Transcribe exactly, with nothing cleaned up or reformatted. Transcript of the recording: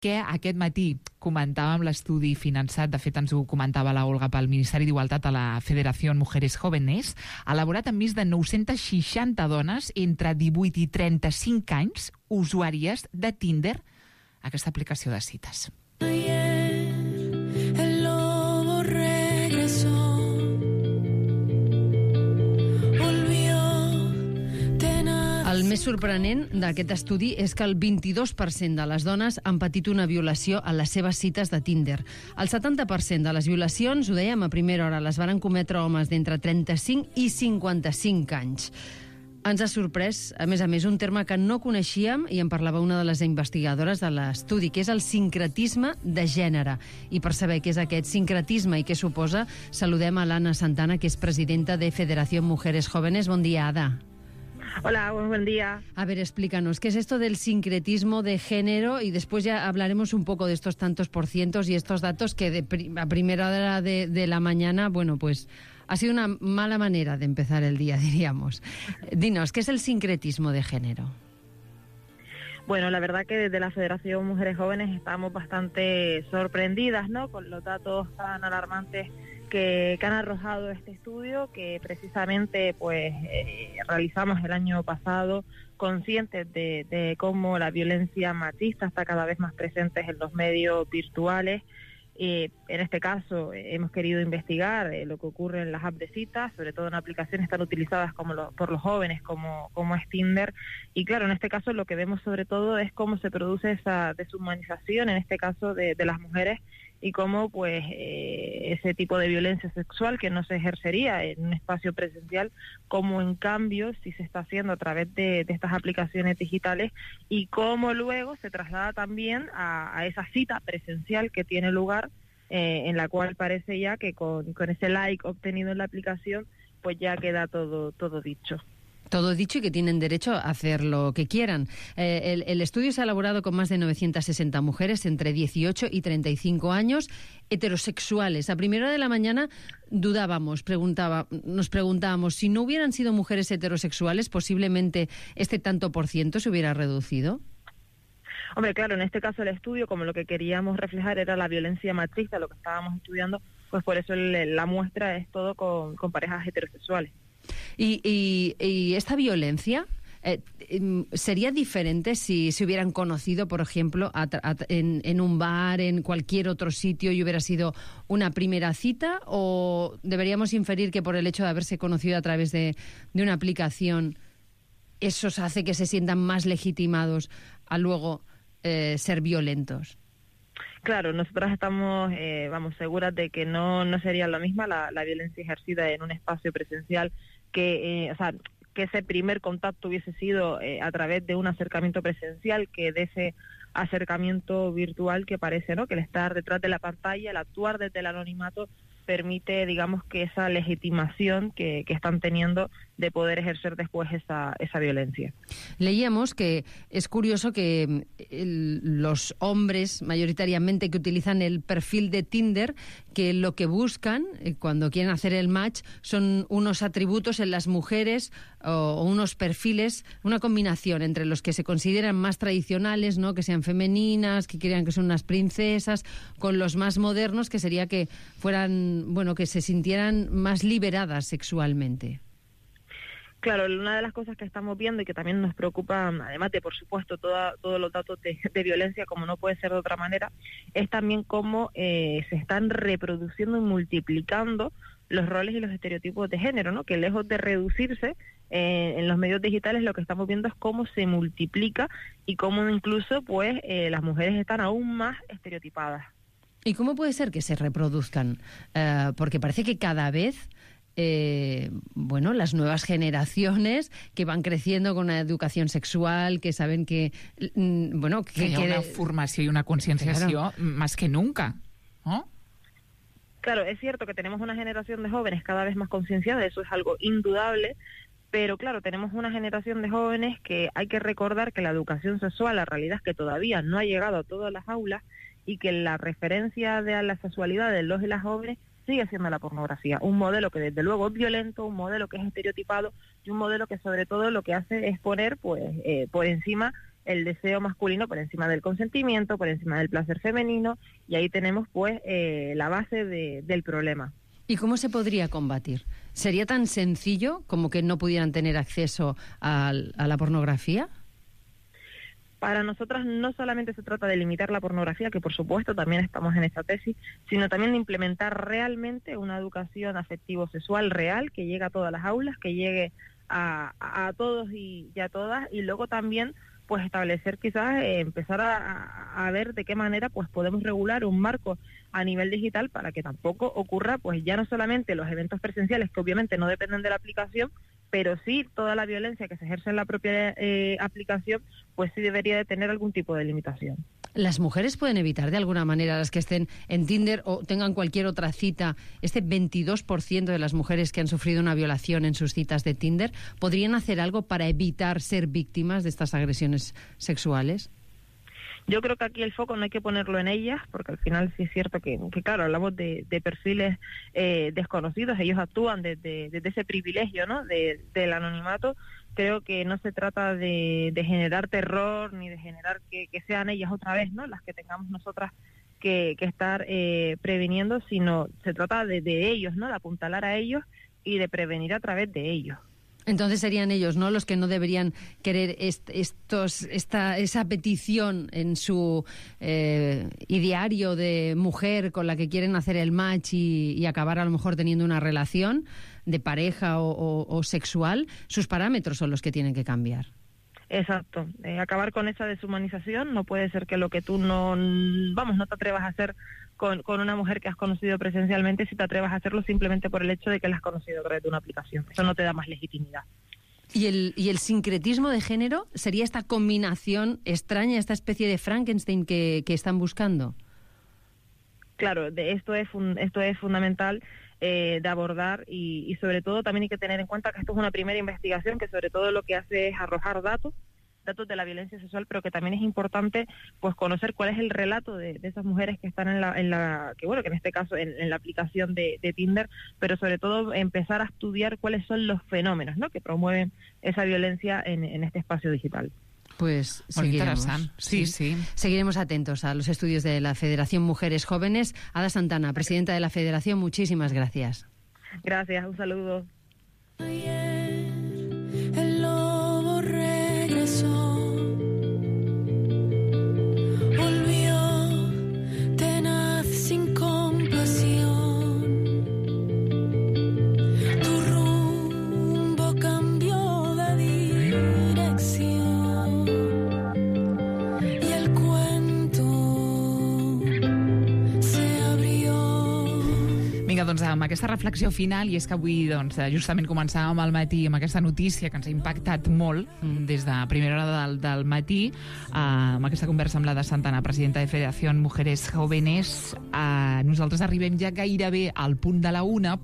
que aquest matí comentàvem l'estudi finançat, de fet ens ho comentava la Olga, pel Ministeri d'Igualtat a la Federació Mujeres Jóvenes, elaborat amb més de nou-centes seixanta dones entre divuit i trenta-cinc anys, usuàries de Tinder, aquesta aplicació de cites. El lobo regresó. El més sorprenent d'aquest estudi és que el vint-i-dos per cent de les dones han patit una violació a les seves cites de Tinder. El setanta per cent de les violacions, ho dèiem a primera hora, les varen cometre homes d'entre trenta-cinc i cinquanta-cinc anys. Ens ha sorprès, a més a més, un terme que no coneixíem, i en parlava una de les investigadores de l'estudi, que és el sincretisme de gènere. I per saber què és aquest sincretisme i què suposa, saludem a l'Anna Santana, que és presidenta de Federación Mujeres Jóvenes. Bon dia, Ada. Hola, buen día. A ver, explícanos, ¿qué es esto del sincretismo de género? Y después ya hablaremos un poco de estos tantos por cientos y estos datos que de pri- a primera hora de, de la mañana, bueno, pues ha sido una mala manera de empezar el día, diríamos. Dinos, ¿qué es el sincretismo de género? Bueno, la verdad que desde la Federación Mujeres Jóvenes estamos bastante sorprendidas, ¿no?, con los datos tan alarmantes que, que han arrojado este estudio, que precisamente pues eh, realizamos el año pasado, conscientes de, de cómo la violencia machista está cada vez más presente en los medios virtuales. Eh, en este caso eh, hemos querido investigar eh, lo que ocurre en las apps de citas, sobre todo en aplicaciones tan utilizadas como lo, por los jóvenes como, como es Tinder, y claro, en este caso lo que vemos sobre todo es cómo se produce esa deshumanización, en este caso de, de las mujeres, y cómo pues eh, ese tipo de violencia sexual que no se ejercería en un espacio presencial, como en cambio si se está haciendo a través de, de estas aplicaciones digitales, y cómo luego se traslada también a, a esa cita presencial que tiene lugar, eh, en la cual parece ya que con, con ese like obtenido en la aplicación pues ya queda todo, todo dicho. Todo dicho y que tienen derecho a hacer lo que quieran. Eh, el, el estudio se ha elaborado con más de novecientas sesenta mujeres entre dieciocho y treinta y cinco años, heterosexuales. A primera hora de la mañana dudábamos, preguntaba, nos preguntábamos, si no hubieran sido mujeres heterosexuales, posiblemente este tanto por ciento se hubiera reducido. Hombre, claro, en este caso el estudio, como lo que queríamos reflejar era la violencia machista, lo que estábamos estudiando, pues por eso el, la muestra es todo con, con parejas heterosexuales. Y, y, y esta violencia eh, sería diferente si se hubieran conocido, por ejemplo, a, a, en, en un bar, en cualquier otro sitio, y hubiera sido una primera cita, o deberíamos inferir que por el hecho de haberse conocido a través de, de una aplicación, eso hace que se sientan más legitimados a luego eh, ser violentos. Claro, nosotras estamos, eh, vamos, seguras de que no, no sería la misma la, la violencia ejercida en un espacio presencial, que, eh, o sea, que ese primer contacto hubiese sido eh, a través de un acercamiento presencial, que de ese acercamiento virtual que parece, ¿no?, que el estar detrás de la pantalla, el actuar desde el anonimato, permite, digamos, que esa legitimación que, que están teniendo de poder ejercer después esa, esa violencia. Leíamos que es curioso que el, los hombres mayoritariamente que utilizan el perfil de Tinder, que lo que buscan eh, cuando quieren hacer el match son unos atributos en las mujeres o, o unos perfiles, una combinación entre los que se consideran más tradicionales, ¿no?, que sean femeninas, que crean que son unas princesas, con los más modernos, que sería que fueran, bueno, que se sintieran más liberadas sexualmente. Claro, una de las cosas que estamos viendo y que también nos preocupa, además de, por supuesto, toda, todos los datos de, de violencia, como no puede ser de otra manera, es también cómo eh, se están reproduciendo y multiplicando los roles y los estereotipos de género, ¿no?, que lejos de reducirse eh, en los medios digitales, lo que estamos viendo es cómo se multiplica y cómo incluso pues eh, las mujeres están aún más estereotipadas. ¿Y cómo puede ser que se reproduzcan? Uh, porque parece que cada vez Eh, bueno, las nuevas generaciones que van creciendo con una educación sexual, que saben que mm, bueno, que, que hi ha que una de... formació i una conscienciació claro, más que nunca, ¿no? Claro, es cierto que tenemos una generación de jóvenes cada vez más concienciada, eso es algo indudable, pero claro, tenemos una generación de jóvenes que hay que recordar que la educación sexual, la realidad es que todavía no ha llegado a todas las aulas, y que la referencia de la sexualidad de los y las jóvenes sigue siendo la pornografía, un modelo que desde luego es violento, un modelo que es estereotipado, y un modelo que sobre todo lo que hace es poner pues eh, por encima el deseo masculino por encima del consentimiento, por encima del placer femenino, y ahí tenemos pues eh, la base de, del problema. ¿Y cómo se podría combatir? ¿Sería tan sencillo como que no pudieran tener acceso a, a la pornografía? Para nosotras no solamente se trata de limitar la pornografía, que por supuesto también estamos en esta tesis, sino también de implementar realmente una educación afectivo-sexual real que llegue a todas las aulas, que llegue a, a, a todos y, y a todas, y luego también pues establecer quizás, eh, empezar a, a ver de qué manera pues podemos regular un marco a nivel digital para que tampoco ocurra pues ya no solamente los eventos presenciales, que obviamente no dependen de la aplicación, pero sí toda la violencia que se ejerce en la propia eh, aplicación, pues sí debería de tener algún tipo de limitación. ¿Las mujeres pueden evitar de alguna manera, las que estén en Tinder o tengan cualquier otra cita, este veintidós por ciento de las mujeres que han sufrido una violación en sus citas de Tinder, podrían hacer algo para evitar ser víctimas de estas agresiones sexuales? Yo creo que aquí el foco no hay que ponerlo en ellas, porque al final sí es cierto que, que claro, hablamos de, de perfiles eh, desconocidos, ellos actúan desde, desde ese privilegio, ¿no?, de, del anonimato. Creo que no se trata de, de generar terror ni de generar que, que sean ellas otra vez, ¿no?, las que tengamos nosotras que, que estar eh, previniendo, sino se trata de, de ellos, ¿no?, de apuntalar a ellos y de prevenir a través de ellos. Entonces serían ellos, ¿no?, los que no deberían querer est estos, esta, esa petición en su eh, ideario de mujer con la que quieren hacer el match y, y acabar a lo mejor teniendo una relación de pareja o, o, o sexual. Sus parámetros son los que tienen que cambiar. Exacto, eh, acabar con esa deshumanización. No puede ser que lo que tú no, vamos, no te atrevas a hacer con, con una mujer que has conocido presencialmente, si te atrevas a hacerlo simplemente por el hecho de que la has conocido a través de una aplicación. Eso no te da más legitimidad. ¿Y el, y el sincretismo de género sería esta combinación extraña, esta especie de Frankenstein que, que están buscando? Claro, de esto es fun, esto es fundamental eh, de abordar y, y sobre todo también hay que tener en cuenta que esto es una primera investigación que sobre todo lo que hace es arrojar datos, datos de la violencia sexual, pero que también es importante pues conocer cuál es el relato de, de esas mujeres que están en la, en la que bueno que en este caso en, en la aplicación de, de Tinder, pero sobre todo empezar a estudiar cuáles son los fenómenos, ¿no?, que promueven esa violencia en, en este espacio digital. Pues Muy seguiremos. interesante. Sí, sí. Seguiremos atentos a los estudios de la Federación Mujeres Jóvenes. Ada Santana, presidenta de la Federación, muchísimas gracias. Gracias, un saludo. Ayer el lobo regresó, volvió tenaz sin compasión. Tu rumbo cambió de dirección y el cuento se abrió. Vinga, doncs amb aquesta reflexió final, i és que avui doncs, justament començàvem al matí amb aquesta notícia que ens ha impactat molt des de primera hora del, del matí, eh, amb aquesta conversa amb la de Santana, presidenta de Federació Mujeres Jóvenes. Eh, nosaltres arribem ja gairebé al punt de la una,